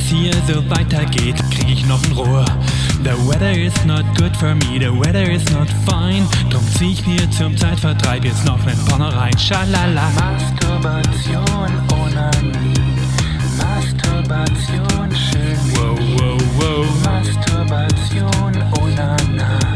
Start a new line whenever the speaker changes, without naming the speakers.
hier so weitergeht, krieg ich noch ein Rohr. The weather is not good for me, the weather is not fine. Drum zieh ich mir zum Zeitvertreib jetzt noch nen Porno rein. Schalala.
Masturbation, Onanie. Masturbation, schön.
Wow, wow, wow.
Masturbation, Onana.